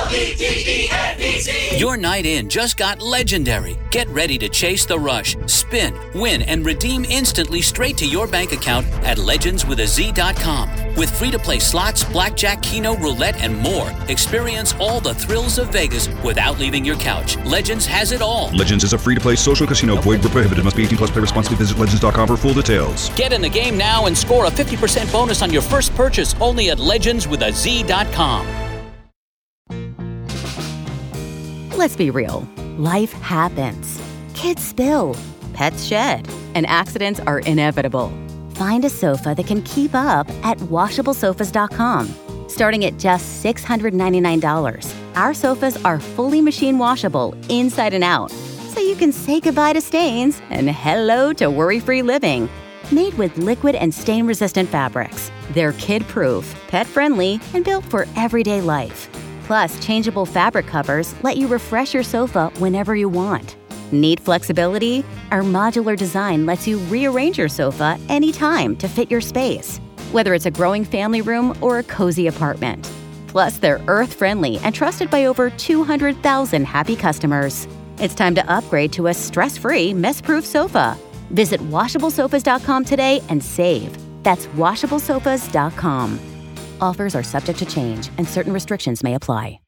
Your night in just got legendary. Get ready to chase the rush, spin, win, and redeem instantly straight to your bank account at legendswithaz.com. With free-to-play slots, blackjack, keno, roulette, and more, experience all the thrills of Vegas without leaving your couch. Legends has it all. Legends is a free-to-play social casino. Void where prohibited. Must be 18 plus. Play responsibly. Visit legends.com for full details. Get in the game now and score a 50% bonus on your first purchase only at legendswithaz.com. Let's be real. Life happens. Kids spill. Pets shed. And accidents are inevitable. Find a sofa that can keep up at washablesofas.com. Starting at just $699, our sofas are fully machine washable inside and out. So you can say goodbye to stains and hello to worry-free living. Made with liquid and stain-resistant fabrics. They're kid-proof, pet-friendly, and built for everyday life. Plus, changeable fabric covers let you refresh your sofa whenever you want. Need flexibility? Our modular design lets you rearrange your sofa anytime to fit your space, whether it's a growing family room or a cozy apartment. Plus, they're earth-friendly and trusted by over 200,000 happy customers. It's time to upgrade to a stress-free, mess-proof sofa. Visit washablesofas.com today and save. That's washablesofas.com. Offers are subject to change, and certain restrictions may apply.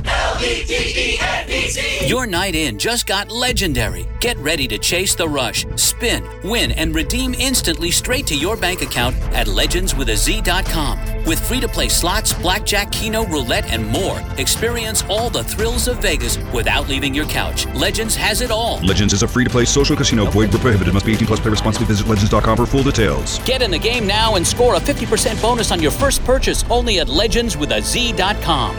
Your night in just got legendary. Get ready to chase the rush, spin, win, and redeem instantly straight to your bank account at legendswithaz.com. With free-to-play slots, blackjack, keno, roulette, and more, experience all the thrills of Vegas without leaving your couch. Legends has it all. Legends is a free-to-play social casino. Void where prohibited. Must be 18 plus. Play responsibly. Visit legends.com for full details. Get in the game now and score a 50% bonus on your first purchase only at legendswithaz.com.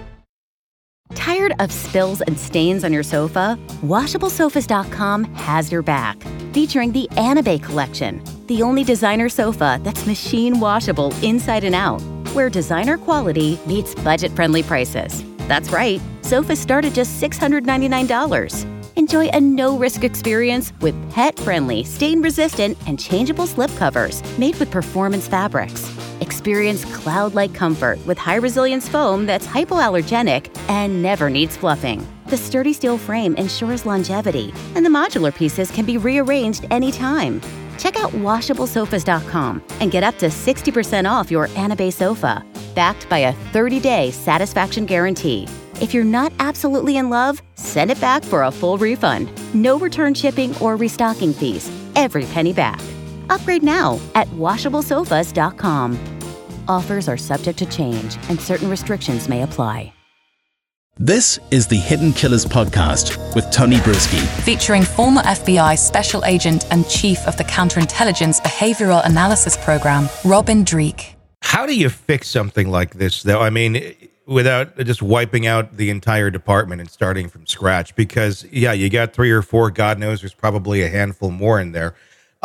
Tired of spills and stains on your sofa? WashableSofas.com has your back. Featuring the Anabay Collection, the only designer sofa that's machine washable inside and out, where designer quality meets budget-friendly prices. That's right, sofas start at just $699. Enjoy a no-risk experience with pet-friendly, stain-resistant, and changeable slip covers made with performance fabrics. Experience cloud-like comfort with high-resilience foam that's hypoallergenic and never needs fluffing. The sturdy steel frame ensures longevity, and the modular pieces can be rearranged anytime. Check out washablesofas.com and get up to 60% off your Anabay sofa, backed by a 30-day satisfaction guarantee. If you're not absolutely in love, send it back for a full refund. No return shipping or restocking fees. Every penny back. Upgrade now at washablesofas.com. Offers are subject to change, and certain restrictions may apply. This is the Hidden Killers podcast with Tony Brueski. Featuring former FBI Special Agent and Chief of the Counterintelligence Behavioral Analysis Program, Robin Dreeke. How do you fix something like this, though? I mean, without just wiping out the entire department and starting from scratch? Because, yeah, you got 3 or 4. God knows there's probably a handful more in there.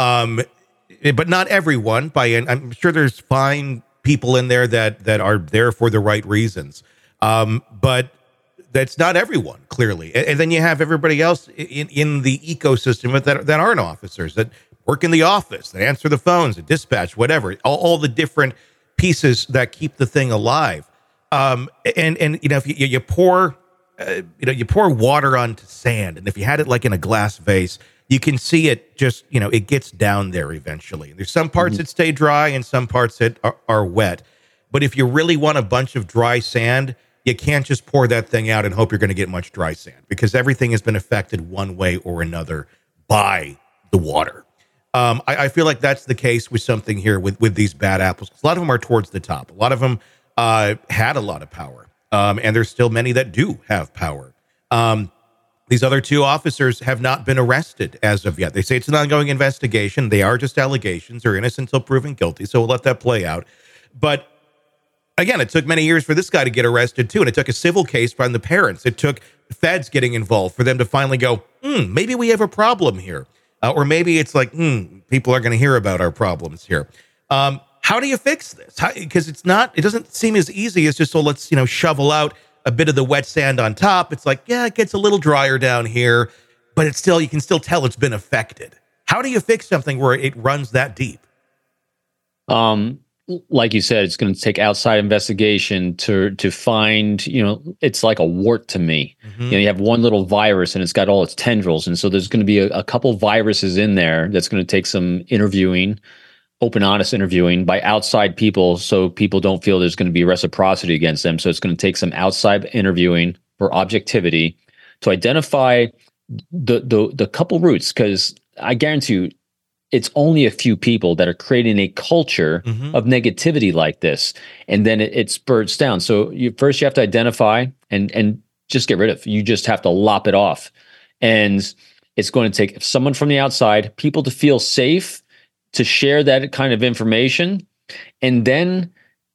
But not everyone. I'm sure there's fine people in there that are there for the right reasons. But that's not everyone, clearly. And then you have everybody else in the ecosystem that aren't officers, that work in the office, that answer the phones, that dispatch, whatever, all the different pieces that keep the thing alive. And you know, if you pour water onto sand, and if you had it like in a glass vase, you can see it just, it gets down there eventually. There's some parts that stay dry and some parts that are wet. But if you really want a bunch of dry sand, you can't just pour that thing out and hope you're going to get much dry sand, because everything has been affected one way or another by the water. I feel like that's the case with something here with these bad apples. A lot of them are towards the top. A lot of them had a lot of power. And there's still many that do have power. These other 2 officers have not been arrested as of yet. They say it's an ongoing investigation. They are just allegations. They're innocent until proven guilty. So we'll let that play out. But again, it took many years for this guy to get arrested too. And it took a civil case from the parents. It took feds getting involved for them to finally go, maybe we have a problem here. Or maybe it's like, people are going to hear about our problems here. How do you fix this? Because it doesn't seem as easy as just, let's, shovel out a bit of the wet sand on top. It's like, yeah, it gets a little drier down here, but you can still tell it's been affected. How do you fix something where it runs that deep? like you said, it's going to take outside investigation to find, it's like a wart to me. You have one little virus and it's got all its tendrils. And so there's going to be a couple viruses in there that's going to take some interviewing, open, honest interviewing by outside people, so people don't feel there's going to be reciprocity against them. So it's going to take some outside interviewing for objectivity to identify the couple roots, because I guarantee you, it's only a few people that are creating a culture of negativity like this, and then it spurts down. So you have to identify and just get rid of. You just have to lop it off, and it's going to take someone from the outside, people to feel safe to share that kind of information, and then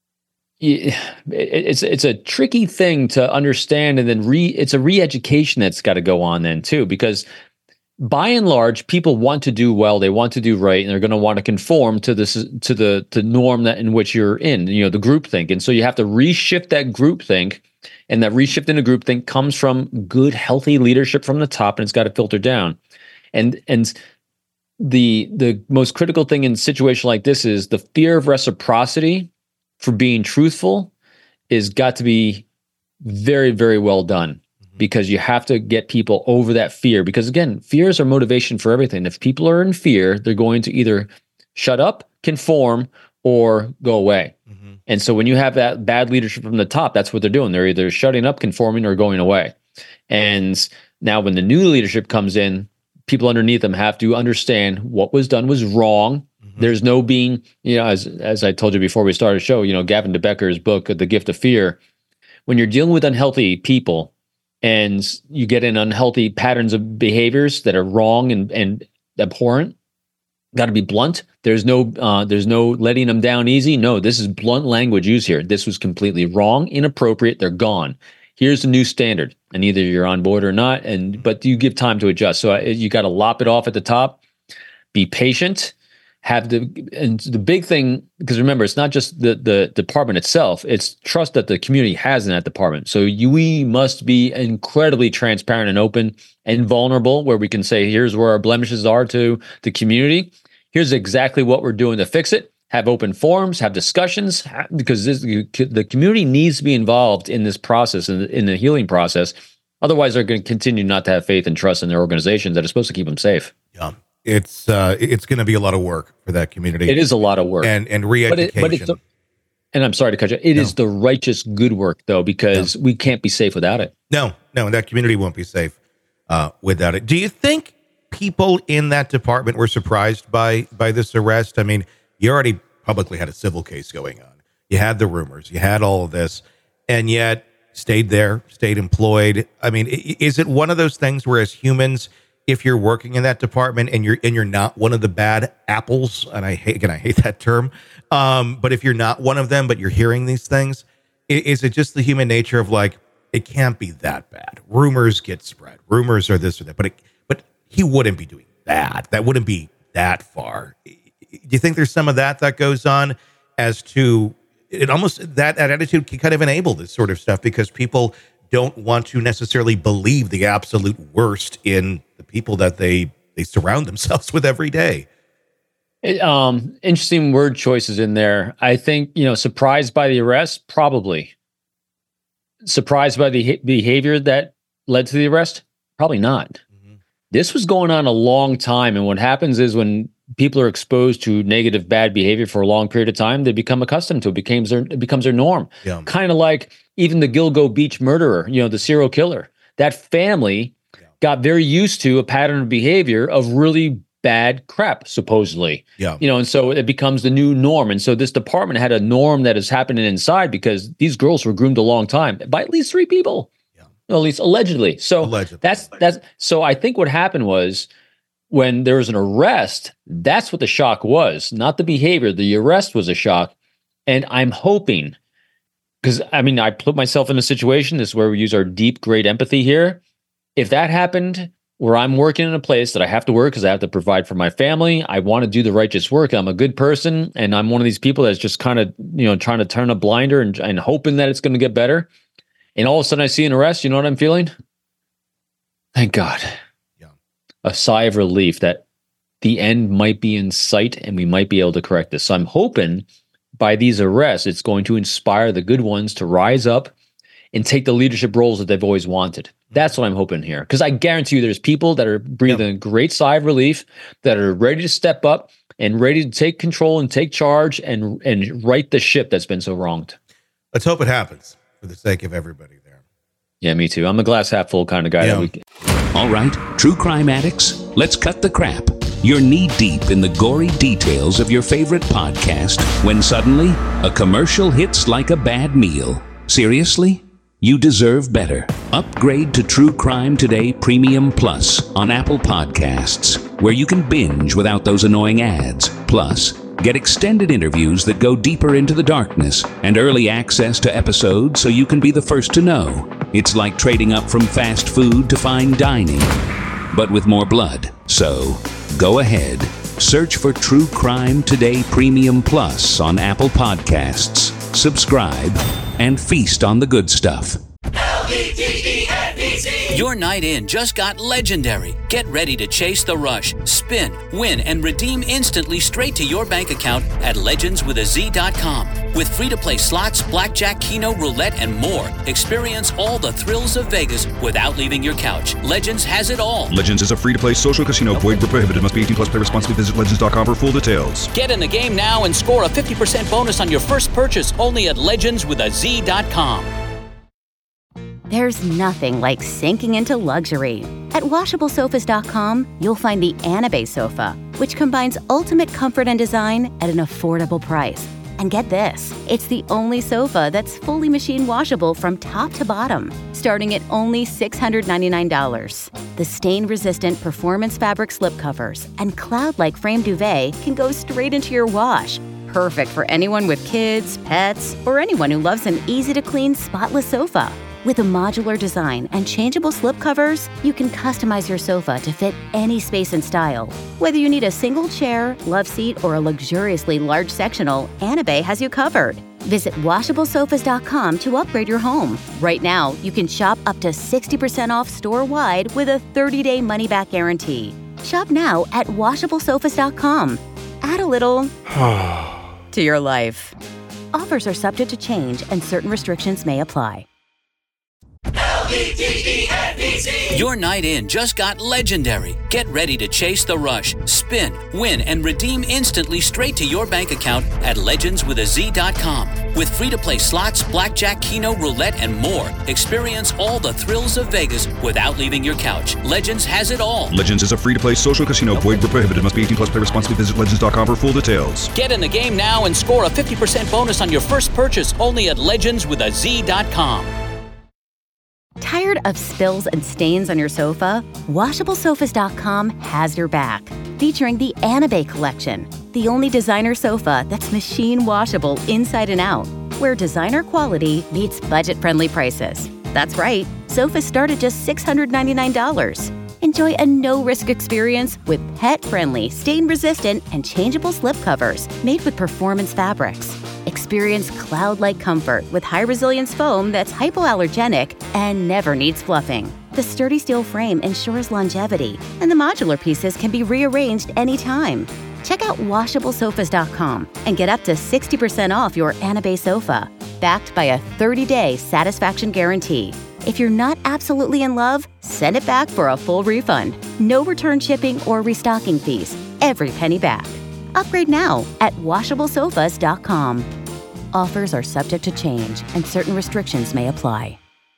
it's a tricky thing to understand, and then it's a re-education that's got to go on then too, because by and large, people want to do well, they want to do right, and they're going to want to conform to the norm that in which you're in, the groupthink. And so you have to reshift that groupthink, and that reshift into groupthink comes from good, healthy leadership from the top, and it's got to filter down. And the most critical thing in a situation like this is the fear of reciprocity for being truthful is got to be very, very well done. Because you have to get people over that fear. Because again, fears are motivation for everything. If people are in fear, they're going to either shut up, conform, or go away. And so when you have that bad leadership from the top, that's what they're doing. They're either shutting up, conforming, or going away. And now when the new leadership comes in, people underneath them have to understand what was done was wrong. There's no being, as I told you before we started the show, Gavin DeBecker's book, The Gift of Fear. When you're dealing with unhealthy people, and you get in unhealthy patterns of behaviors that are wrong and abhorrent, got to be blunt. There's no letting them down easy. No, this is blunt language used here. This was completely wrong, inappropriate. They're gone. Here's the new standard, and either you're on board or not. But you give time to adjust. So you got to lop it off at the top. Be patient. And the big thing, because remember, it's not just the department itself, it's trust that the community has in that department. So we must be incredibly transparent and open and vulnerable, where we can say, here's where our blemishes are to the community. Here's exactly what we're doing to fix it. Have open forums, have discussions, because the community needs to be involved in this process, in the healing process. Otherwise, they're going to continue not to have faith and trust in their organizations that are supposed to keep them safe. Yeah. It's going to be a lot of work for that community. It is a lot of work, and re-education. And I'm sorry to cut you. It is the righteous good work, though, because we can't be safe without it. No, that community won't be safe without it. Do you think people in that department were surprised by this arrest? I mean, you already publicly had a civil case going on. You had the rumors. You had all of this, and yet stayed there, stayed employed. I mean, is it one of those things where as humans, if you're working in that department and you're not one of the bad apples, and I hate that term, but if you're not one of them, but you're hearing these things, is it just the human nature of like, it can't be that bad? Rumors get spread. Rumors are this or that, but he wouldn't be doing that. That wouldn't be that far. Do you think there's some of that goes on as to it? Almost that attitude can kind of enable this sort of stuff because people don't want to necessarily believe the absolute worst in the people that they surround themselves with every day. Interesting word choices in there. I think, surprised by the arrest, probably. Surprised by the behavior that led to the arrest, probably not. This was going on a long time. And what happens is when people are exposed to negative, bad behavior for a long period of time, they become accustomed to it. It becomes their norm. Yeah. Kind of like even the Gilgo Beach murderer, the serial killer. That family got very used to a pattern of behavior of really bad crap, supposedly. Yeah. And so it becomes the new norm. And so this department had a norm that is happening inside because these girls were groomed a long time by at least 3 people. At least allegedly. So that's so I think what happened was when there was an arrest, that's what the shock was, not the behavior. The arrest was a shock. And I'm hoping, because I put myself in a situation, this is where we use our deep, great empathy here. If that happened where I'm working in a place that I have to work because I have to provide for my family, I want to do the righteous work. I'm a good person. And I'm one of these people that's just kind of, trying to turn a blinder and hoping that it's going to get better. And all of a sudden I see an arrest, you know what I'm feeling? Thank God. Yeah. A sigh of relief that the end might be in sight and we might be able to correct this. So I'm hoping by these arrests, it's going to inspire the good ones to rise up and take the leadership roles that they've always wanted. That's what I'm hoping here. Because I guarantee you there's people that are breathing a great sigh of relief, that are ready to step up and ready to take control and take charge and right the ship that's been so wronged. Let's hope it happens for the sake of everybody there. Yeah, me too. I'm a glass half full kind of guy. All right, true crime addicts, let's cut the crap. You're knee-deep in the gory details of your favorite podcast when suddenly a commercial hits like a bad meal. Seriously? You deserve better. Upgrade to True Crime Today Premium Plus on Apple Podcasts, where you can binge without those annoying ads. Plus, get extended interviews that go deeper into the darkness and early access to episodes so you can be the first to know. It's like trading up from fast food to fine dining, but with more blood. So, go ahead. Search for True Crime Today Premium Plus on Apple Podcasts. Subscribe and feast on the good stuff. Your night in just got legendary. Get ready to chase the rush, spin, win, and redeem instantly straight to your bank account at legendswithaz.com. With free-to-play slots, blackjack, keno, roulette, and more, experience all the thrills of Vegas without leaving your couch. Legends has it all. Legends is a free-to-play social casino. Void where prohibited. Must be 18 plus. Play responsibly. Visit legends.com for full details. Get in the game now and score a 50% bonus on your first purchase only at legendswithaz.com. There's nothing like sinking into luxury. At WashableSofas.com, you'll find the Anabay sofa, which combines ultimate comfort and design at an affordable price. And get this, it's the only sofa that's fully machine washable from top to bottom, starting at only $699. The stain-resistant performance fabric slipcovers and cloud-like frame duvet can go straight into your wash. Perfect for anyone with kids, pets, or anyone who loves an easy-to-clean, spotless sofa. With a modular design and changeable slipcovers, you can customize your sofa to fit any space and style. Whether you need a single chair, love seat, or a luxuriously large sectional, Anabay has you covered. Visit WashableSofas.com to upgrade your home. Right now, you can shop up to 60% off store-wide with a 30-day money-back guarantee. Shop now at WashableSofas.com. Add a little to your life. Offers are subject to change and certain restrictions may apply. Your night in just got legendary. Get ready to chase the rush, spin, win, and redeem instantly straight to your bank account at legendswithaz.com. With free-to-play slots, blackjack, keno, roulette, and more, experience all the thrills of Vegas without leaving your couch. Legends has it all. Legends is a free-to-play social casino. Void where prohibited. Must be 18 plus. Play responsibly. Visit legends.com for full details. Get in the game now and score a 50% bonus on your first purchase only at legendswithaz.com. Tired of spills and stains on your sofa? WashableSofas.com has your back. Featuring the Anabay collection, the only designer sofa that's machine washable inside and out, where designer quality meets budget-friendly prices. That's right, sofas start at just $699. Enjoy a no-risk experience with pet-friendly, stain-resistant, and changeable slipcovers made with performance fabrics. Experience cloud-like comfort with high-resilience foam that's hypoallergenic and never needs fluffing. The sturdy steel frame ensures longevity, and the modular pieces can be rearranged anytime. Check out WashableSofas.com and get up to 60% off your Anabay sofa, backed by a 30-day satisfaction guarantee. If you're not absolutely in love, send it back for a full refund. No return shipping or restocking fees. Every penny back. Upgrade now at WashableSofas.com. Offers are subject to change and certain restrictions may apply.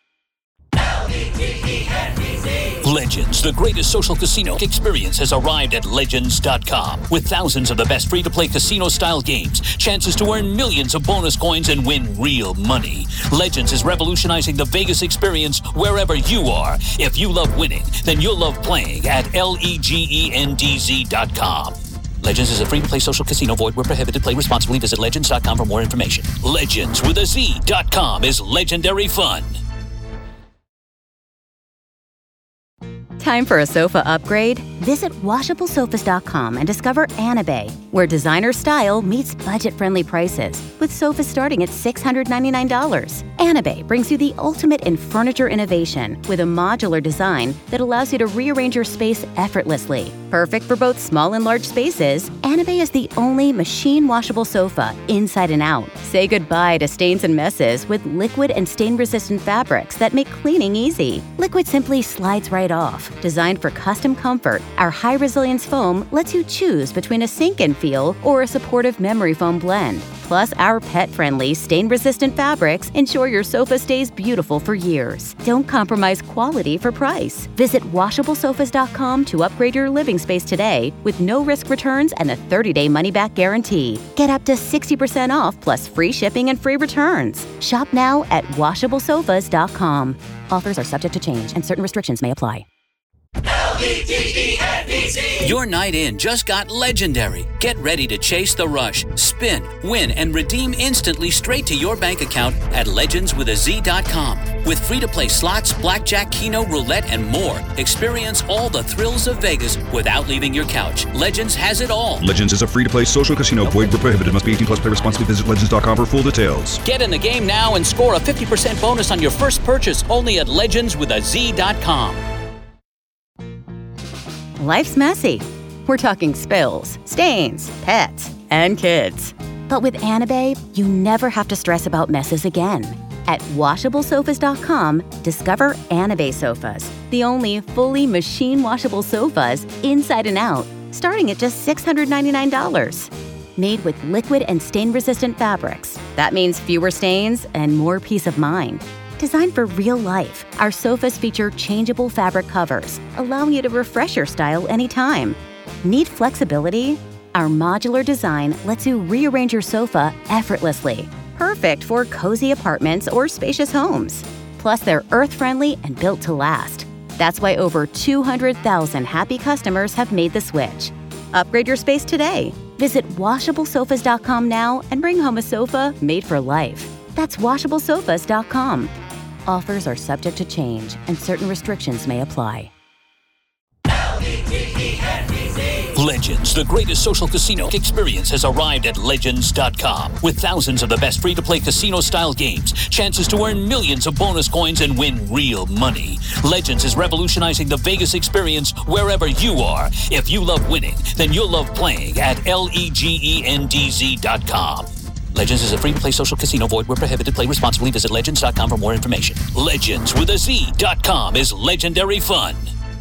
Legends, the greatest social casino experience, has arrived at Legends.com. With thousands of the best free-to-play casino-style games, chances to earn millions of bonus coins and win real money. Legends is revolutionizing the Vegas experience wherever you are. If you love winning, then you'll love playing at LEGENDZ.com. Legends is a free-to-play social casino. Void where prohibited. Play responsibly. Visit Legends.com for more information. Legends with a Z.com is legendary fun. Time for a sofa upgrade? Visit WashableSofas.com and discover Anabay, where designer style meets budget-friendly prices, with sofas starting at $699. Anabay brings you the ultimate in furniture innovation with a modular design that allows you to rearrange your space effortlessly. Perfect for both small and large spaces, Anabay is the only machine-washable sofa inside and out. Say goodbye to stains and messes with liquid and stain-resistant fabrics that make cleaning easy. Liquid simply slides right off. Designed for custom comfort, our high-resilience foam lets you choose between a sink-in feel or a supportive memory foam blend. Plus, our pet-friendly, stain-resistant fabrics ensure your sofa stays beautiful for years. Don't compromise quality for price. Visit WashableSofas.com to upgrade your living space today with no-risk returns and a 30-day money-back guarantee. Get up to 60% off plus free shipping and free returns. Shop now at WashableSofas.com. Offers are subject to change and certain restrictions may apply. Your night in just got legendary. Get ready to chase the rush, spin, win, and redeem instantly straight to your bank account at legendswithaz.com. With free-to-play slots, blackjack, keno, roulette, and more, experience all the thrills of Vegas without leaving your couch. Legends has it all. Legends is a free-to-play social casino. Void where prohibited. Must be 18 plus. Play responsibly. Visit legends.com for full details. Get in the game now and score a 50% bonus on your first purchase only at legendswithaz.com. Life's messy. We're talking spills, stains, pets, and kids. But with Anabay, you never have to stress about messes again. At WashableSofas.com, discover Anabay sofas, the only fully machine-washable sofas inside and out, starting at just $699. Made with liquid and stain-resistant fabrics. That means fewer stains and more peace of mind. Designed for real life, our sofas feature changeable fabric covers, allowing you to refresh your style anytime. Need flexibility? Our modular design lets you rearrange your sofa effortlessly. Perfect for cozy apartments or spacious homes. Plus, they're earth-friendly and built to last. That's why over 200,000 happy customers have made the switch. Upgrade your space today. Visit WashableSofas.com now and bring home a sofa made for life. That's WashableSofas.com. Offers are subject to change and certain restrictions may apply. Legends, the greatest social casino experience, has arrived at Legends.com. With thousands of the best free-to-play casino-style games, chances to earn millions of bonus coins and win real money. Legends is revolutionizing the Vegas experience wherever you are. If you love winning, then you'll love playing at LEGENDZ.com. Legends is a free-to-play social casino. Void where prohibited. Play responsibly. Visit Legends.com for more information. Legendswithaz.com is legendary fun.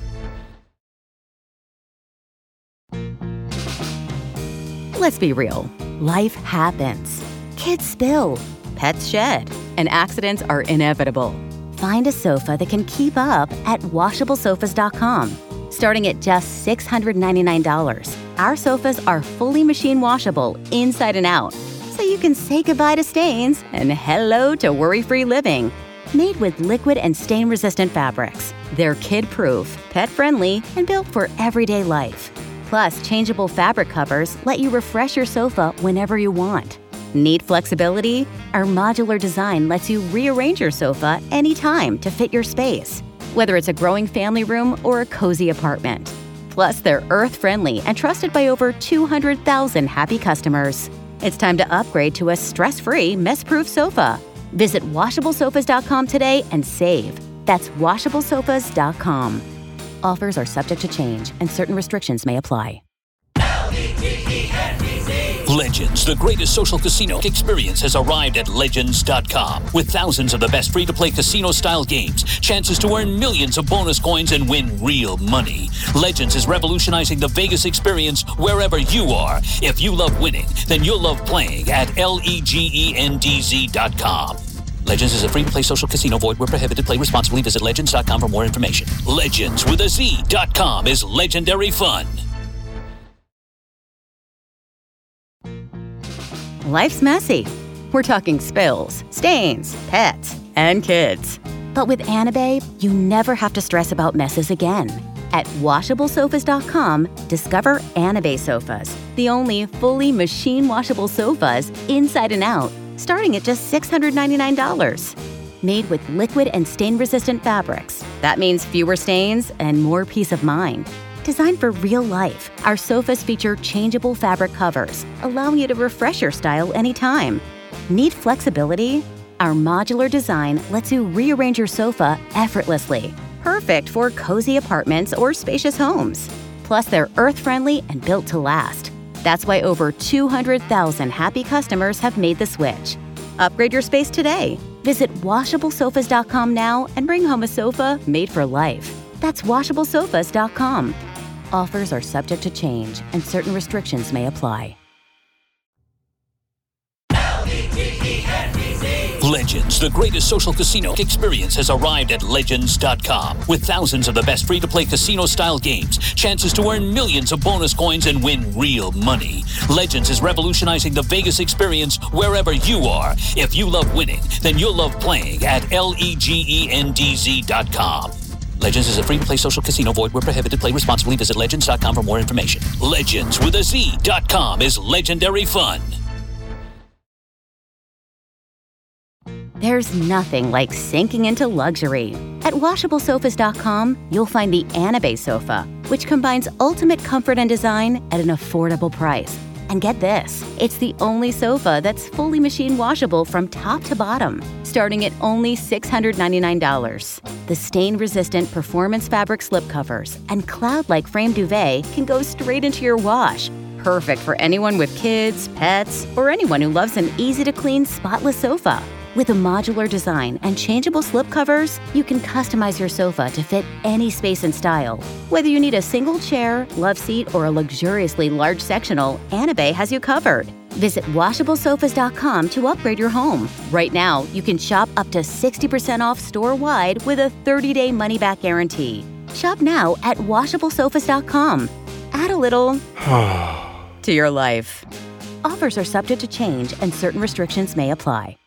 Let's be real. Life happens. Kids spill. Pets shed. And accidents are inevitable. Find a sofa that can keep up at WashableSofas.com. Starting at just $699. Our sofas are fully machine washable inside and out, so you can say goodbye to stains and hello to worry-free living. Made with liquid and stain-resistant fabrics. They're kid-proof, pet-friendly, and built for everyday life. Plus, changeable fabric covers let you refresh your sofa whenever you want. Need flexibility? Our modular design lets you rearrange your sofa anytime to fit your space, whether it's a growing family room or a cozy apartment. Plus, they're earth-friendly and trusted by over 200,000 happy customers. It's time to upgrade to a stress-free, mess-proof sofa. Visit WashableSofas.com today and save. That's WashableSofas.com. Offers are subject to change and certain restrictions may apply. Legends, the greatest social casino experience, has arrived at Legends.com. With thousands of the best free-to-play casino-style games, chances to earn millions of bonus coins and win real money. Legends is revolutionizing the Vegas experience wherever you are. If you love winning, then you'll love playing at LEGENDZ.com. Legends is a free-to-play social casino. Void where prohibited. Play responsibly. Visit Legends.com for more information. Legendswithaz.com is legendary fun. Life's messy. We're talking spills, stains, pets, and kids. But with Anabay, you never have to stress about messes again. At WashableSofas.com, discover Anabay sofas, the only fully machine-washable sofas inside and out, starting at just $699. Made with liquid and stain-resistant fabrics. That means fewer stains and more peace of mind. Designed for real life, our sofas feature changeable fabric covers, allowing you to refresh your style anytime. Need flexibility? Our modular design lets you rearrange your sofa effortlessly. Perfect for cozy apartments or spacious homes. Plus, they're earth-friendly and built to last. That's why over 200,000 happy customers have made the switch. Upgrade your space today. Visit WashableSofas.com now and bring home a sofa made for life. That's WashableSofas.com. Offers are subject to change and certain restrictions may apply. Legends, the greatest social casino experience, has arrived at Legends.com. With thousands of the best free-to-play casino-style games, chances to earn millions of bonus coins and win real money. Legends is revolutionizing the Vegas experience wherever you are. If you love winning, then you'll love playing at LEGENDZ.com. Legends is a free-to-play social casino. Void where prohibited. Play responsibly. Visit Legends.com for more information. Legends with a Z.com is legendary fun. There's nothing like sinking into luxury. At WashableSofas.com, you'll find the Anabay sofa, which combines ultimate comfort and design at an affordable price. And get this, it's the only sofa that's fully machine washable from top to bottom, starting at only $699. The stain-resistant performance fabric slipcovers and cloud-like frame duvet can go straight into your wash. Perfect for anyone with kids, pets, or anyone who loves an easy-to-clean, spotless sofa. With a modular design and changeable slipcovers, you can customize your sofa to fit any space and style. Whether you need a single chair, love seat, or a luxuriously large sectional, Anabay has you covered. Visit WashableSofas.com to upgrade your home. Right now, you can shop up to 60% off store-wide with a 30-day money-back guarantee. Shop now at WashableSofas.com. Add a little to your life. Offers are subject to change and certain restrictions may apply.